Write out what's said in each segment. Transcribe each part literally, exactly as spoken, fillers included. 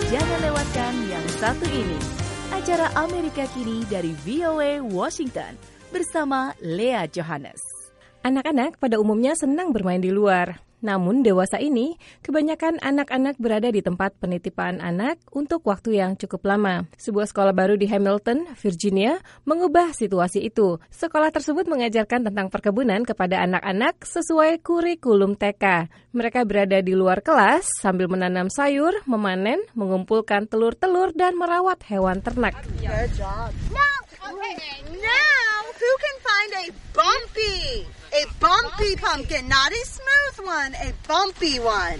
Jangan lewatkan yang satu ini. Acara Amerika Kini dari V O A Washington bersama Lea Johannes. Anak-anak pada umumnya senang bermain di luar. Namun dewasa ini, kebanyakan anak-anak berada di tempat penitipan anak untuk waktu yang cukup lama. Sebuah sekolah baru di Hamilton, Virginia, mengubah situasi itu. Sekolah tersebut mengajarkan tentang perkebunan kepada anak-anak sesuai kurikulum T K. Mereka berada di luar kelas sambil menanam sayur, memanen, mengumpulkan telur-telur, dan merawat hewan ternak. Good job. Now, okay, now who can find a bumpy? A bumpy pumpkin, not a smooth one, a bumpy one.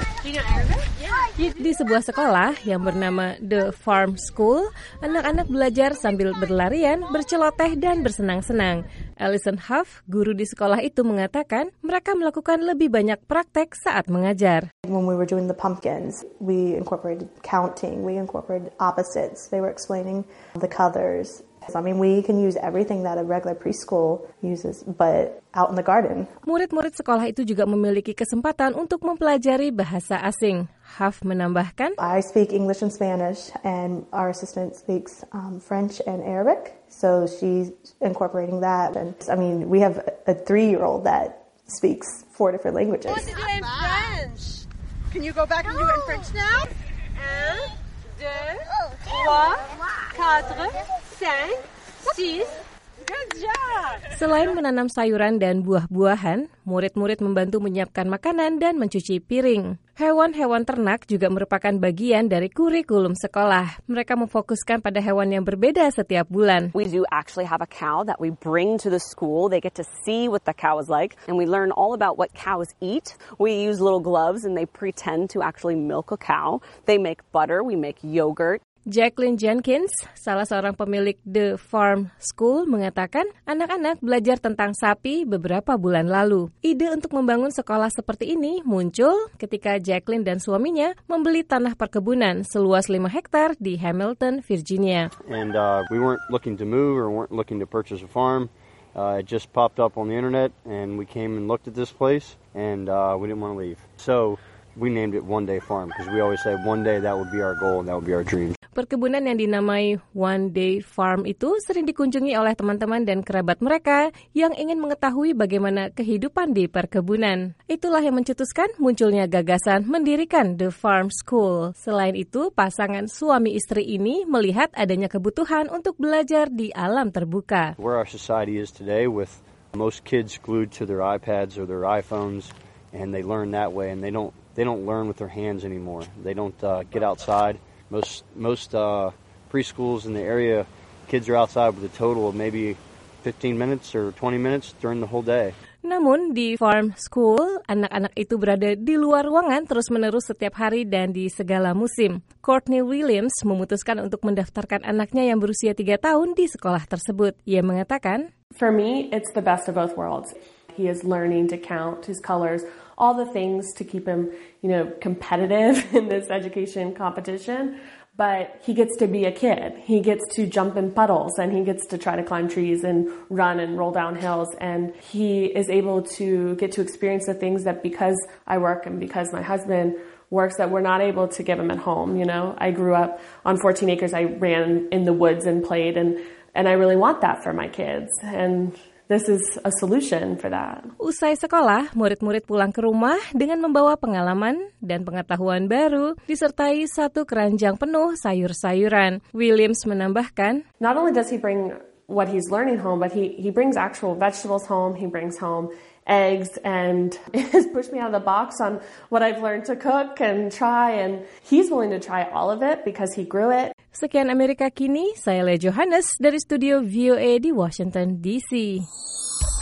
Di sebuah sekolah yang bernama The Farm School, anak-anak belajar sambil berlarian, berceloteh, dan bersenang-senang. Alison Huff, guru di sekolah itu, mengatakan mereka melakukan lebih banyak praktek saat mengajar. When we were doing the pumpkins, we incorporated counting, we incorporated opposites. They were explaining the colors. I mean, we can use everything that a regular preschool uses, but out in the garden. Murid-murid sekolah itu juga memiliki kesempatan untuk mempelajari bahasa asing. Huff menambahkan, I speak English and Spanish, and our assistant speaks um, French and Arabic, so she's incorporating that. And I mean, we have a three-year-old that speaks four different languages. I want to do it in French. Can you go back and do it in French now? Un, deux, trois, quatre, cinq, six. Good job! Selain menanam sayuran dan buah-buahan, murid-murid membantu menyiapkan makanan dan mencuci piring. Hewan-hewan ternak juga merupakan bagian dari kurikulum sekolah. Mereka memfokuskan pada hewan yang berbeda setiap bulan. We do actually have a cow that we bring to the school. They get to see what the cow is like, and we learn all about what cows eat. We use little gloves, and they pretend to actually milk a cow. They make butter, we make yogurt. Jacqueline Jenkins, salah seorang pemilik The Farm School, mengatakan anak-anak belajar tentang sapi beberapa bulan lalu. Ide untuk membangun sekolah seperti ini muncul ketika Jacqueline dan suaminya membeli tanah perkebunan seluas lima hektar di Hamilton, Virginia. And uh, we weren't looking to move or weren't looking to purchase a farm. Uh, it just popped up on the internet and we came and looked at this place and uh, we didn't want to leave. So we named it One Day Farm because we always said one day that would be our goal and that would be our dream. Perkebunan yang dinamai One Day Farm itu sering dikunjungi oleh teman-teman dan kerabat mereka yang ingin mengetahui bagaimana kehidupan di perkebunan. Itulah yang mencetuskan munculnya gagasan mendirikan The Farm School. Selain itu, pasangan suami istri ini melihat adanya kebutuhan untuk belajar di alam terbuka. Where our society is today with most kids glued to their iPads or their iPhones and they learn that way and they don't they don't learn with their hands anymore. They don't uh, get outside. Most most uh, preschools in the area, kids are outside with a total of maybe fifteen minutes or twenty minutes during the whole day. Namun di Farm School, anak-anak itu berada di luar ruangan terus-menerus setiap hari dan di segala musim. Courtney Williams memutuskan untuk mendaftarkan anaknya yang berusia tiga tahun di sekolah tersebut. Ia mengatakan, For me, it's the best of both worlds. He is learning to count his colors, all the things to keep him, you know, competitive in this education competition. But he gets to be a kid. He gets to jump in puddles and he gets to try to climb trees and run and roll down hills. And he is able to get to experience the things that because I work and because my husband works that we're not able to give him at home. You know, I grew up on fourteen acres. I ran in the woods and played and, and I really want that for my kids. And this is a solution for that. Usai sekolah, murid-murid pulang ke rumah dengan membawa pengalaman dan pengetahuan baru, disertai satu keranjang penuh sayur-sayuran. Williams menambahkan, Not only does he bring what he's learning home, but he, he brings actual vegetables home. He brings home eggs and has pushed me out of the box on what I've learned to cook and try. And he's willing to try all of it because he grew it. Sekian Amerika Kini, saya Lea Johannes dari studio V O A di Washington, D C